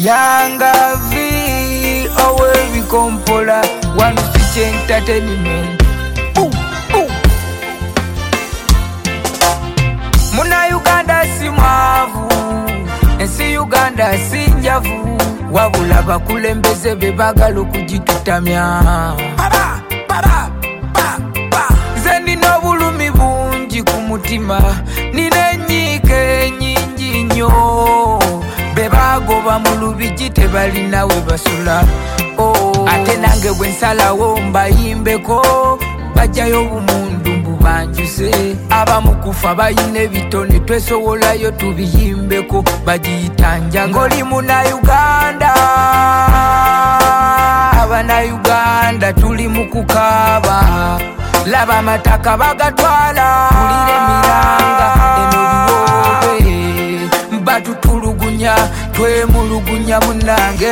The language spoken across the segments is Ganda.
Yangavi owe bikompola One Stitch Entertainment. Muna Uganda si mwavu, ensi Uganda si njavu, wabula bakulembeze bebagala okugitutamya. Nze nina obulumi bungi ku mutima, nina enyiike nyingi nnyo, bebagoba mu lubigi tebalina we basula. Ate nange bwe nsalawo mbayimbeko, bajjayo obumundu mbubanjuse. Abamu kufa bayina ebitone twesowolayo tubiyimbeko, bagiyita njaga. Ng'oli Munnayuganda, Abannayuganda tuli mu kukaaba, laba amataka bagatwala, tulire emiranga eno biwoobe, batutulugunya twemulugunya munnange.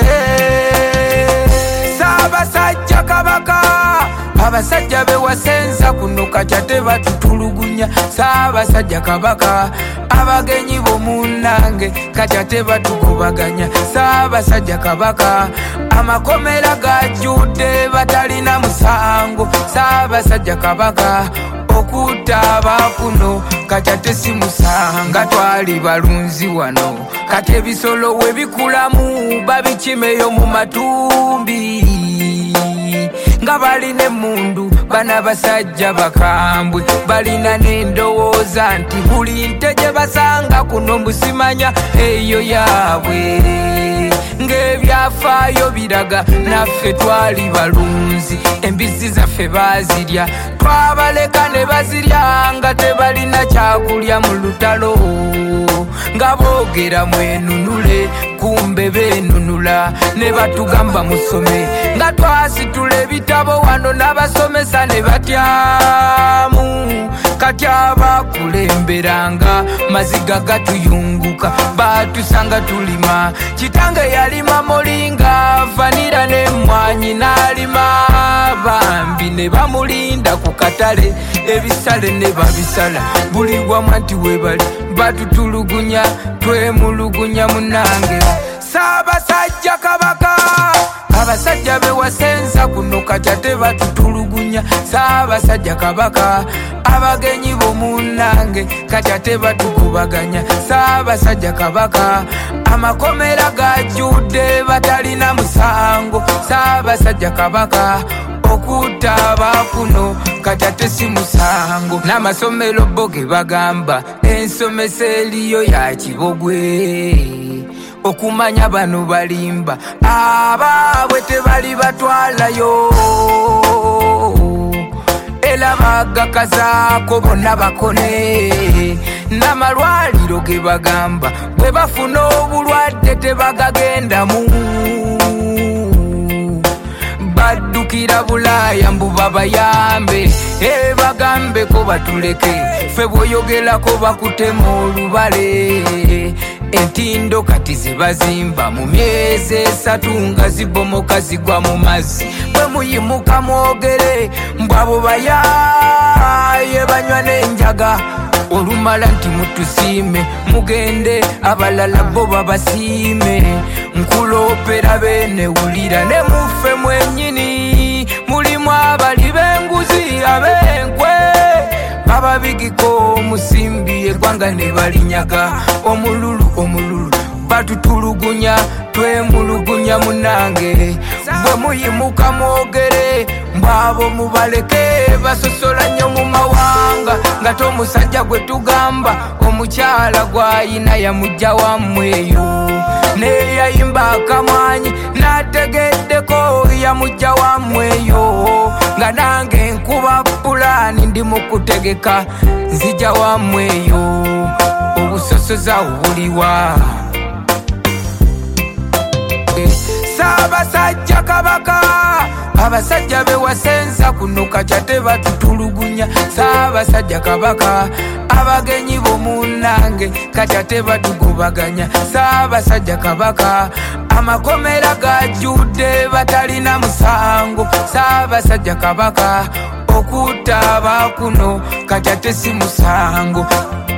Ssaabasajja Kabaka, abasajja bewasenza kuno kati ate batutulugunya. Ssaabasajja Kabaka, abagenyi b'omunnange kati ate batugobaganya. Ssaabasajja Kabaka, amakomera gajjudde batalina musango. Ssaabasajja Kabaka, okutta abakuno kati ate si musanga. Twali balunzi wano kati ebisolo we bikulamu babikimeyo mu matumbi, nga balina emmundu bana basajja bakambwe, balina n'endowooza nti buli nte gye basanga kuno mbusimanya eyo yaabwe. Ng'ebyafaayo biraga naffe twali balunzi, embizzi zaffe baazirya, twabaleka ne bazirya nga tebalina kyakulya mu lutalo, nga boogera mwenunule kumbe beenunula, ne batugamba musome nga twasitula ebitabo wano n'abasomesa ne batyamu. Kati abakulemberanga maziga gatuyunguka, batusanga tulima. Kitange yalima molinga, vanira n'emmwanyi n'alima, bambi ne bamulinda ku katale, ebisale ne babisala, buli wamu nti webali batutulugunya twemulugunya munnange. Ssaabasajja Kabaka, abasajja bewasenza kuno kati ate batutulugunya. Ssaabasajja Kabaka, abagenyi b'omunnange kati ate batugobaganya. Ssaabasajja Kabaka, amakomera gajjudde batalina musango. Ssaabasajja Kabaka, okutta abakuno kati ate si musango. N'amasomero bo ge bagamba ensomesa eriyo ya kibogwe, okumanya bano balimba abaabwe tebali batwalayo, era bagakazaako bonna bakone. N'amalwaliro ge bagamba bwe bafuna obulwadde tebagagendamu, baddukira Bulaaya mbu babayambe, bagambeko batuleke, ffe bw'oyogerako bakutema olubale. Entindo kati zibazimba mu myezi 3 nga zibomoka zigwa mu mazzi, bwe muyimuka mwogere mbu abo bayaye banywa n'enjaga. Olumala nti mutusiime mugende, abalala bo babasiime. Nkuloopera beenewulira ne muffe mwennyini, mulimu abali b'enguzi ab'enkwe, bababigiko omusimbi eggwanga ne balinyaga. Omululu batutulugunya twemulugunya munnange, bwe muyimuka mwogere mbwabo mubaleke, basosola nnyo mu mawanga. Nga t'omusajja gwe tugamba omukyala gw'ayina yamujja wammweyo, neyayimba akamwanyi n'ategeddeko yamujja wammweyo. Nga nange nkuba pulaani ndi mu kutegeka nzija wammweyo, obusosoza obuliwa. Ssaabasajja Kabaka, abasajja bewasenza kuno kati ate batutulugunya. Ssaabasajja Kabaka, abagenyi b'omunnange kati ate batugobaganya. Ssaabasajja Kabaka, amakomera gajjudde batalina musango. Ssaabasajja Kabaka, okutta abakuno kati ate si musango.